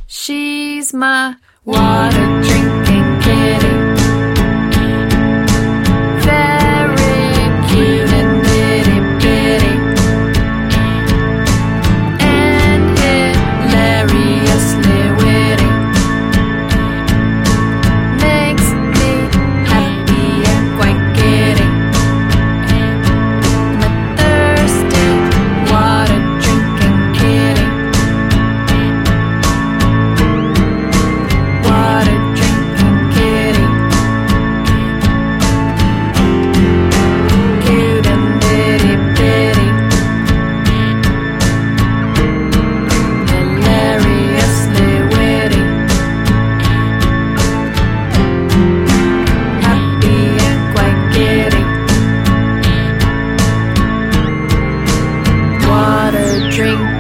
She's my water drinking kitty. Very cute and itty bitty, and hilariously witty. Makes me happy and quite giddy. My thirsty water drinking kitty. Water drinking kitty. Cute and itty bitty, hilariously witty. Happy and quite giddy. Water drink